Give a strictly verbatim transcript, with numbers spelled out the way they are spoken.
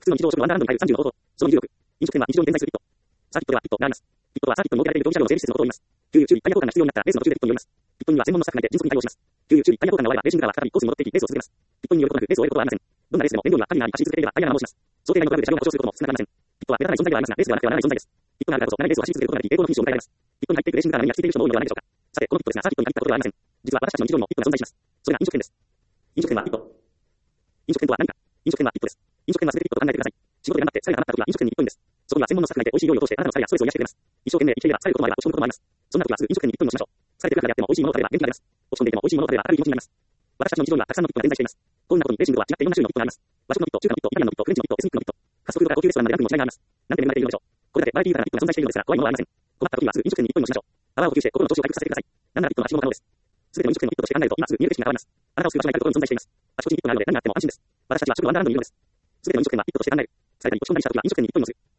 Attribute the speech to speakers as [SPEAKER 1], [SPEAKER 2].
[SPEAKER 1] 普通の日常食のワンダーランドに入るさんじゅうの方法。そのにじゅうろく。飲食店は日常に点在するピット。サーキットはピットがあります。ピットはサーキットに設けられる競技車両の整備施設のことを言います。給油中にタイヤ交換が必要になったレースの途中でピットに寄ります。ピットには専門のスタッフがいて迅速に対応します。給油中にタイヤ交換が終わればレーシングカーは再びコースに戻っていきレースを続けます。ピットによることなくレースを終えることはありません。どんなレースでも燃料が管理があり走り続ければタイヤが戻します。想定外のトラブルで車両が故障することも少なくありません。ピットは目立たない存在ではありますが、レースではなくてはならない存在です。ピットがあるからこそ長いレースを走り続けることができ、栄光のフィニッシュを迎えられます。ピットに入っていくレーシングカーの波が聞いている人も多いのではないでしょうか。さて、このピットですが、サーキットに入ったことではありません。実は私たちの日常にもピットが存在します。それが飲食店です。飲食店はピット。飲食店とは何か。飲食店はピットです。飲食店は全てピットと考えてください。仕事で頑張って疲れが溜まった時は飲食店にいっぷんです。そこには専門のスタッフがいて美味しい料理を通してあなたの疲れやストレスを癒してくれます。一生懸命生きていれば疲れることもあれば落ち込むこともあります。そんな時はすぐ飲食店にいっぷんもしましょう。疲れてくるからであっても美味しいものを食べれば元気が出ます。落ち込んでいても美味しいものを食べれば明るい気持ちになります。私たちの日常にはたくさんのピットが点在しています。こういうなことにレーシングとは違っていろんな種類のピットがあります。和食のピット、中華のピット、イタリアンのピット、フレンチのピット、エスニックのピット、ファストフードから高級レストランまで何にも違いがあります。なんて恵まれているのでしょう。これだけバラエティ豊かなピットが存在しているのですから怖いものはありません。困った時にはすぐ飲食店にいっぷんもしましょう。泡を補給して心の調子を回復させてください。なんならピットの足も可能です。すべての飲食店のピットとして考えると今すぐ見える景色が変わります。あなたを救う場所が至るところに存在しています。あちこちにピットがあるので何があっても安心です。私たちは食のワンダーランドにいるのです。すべての飲食店はピットとして考える。疲れたり落ち込んだりした時は飲食店にいっぷんもする。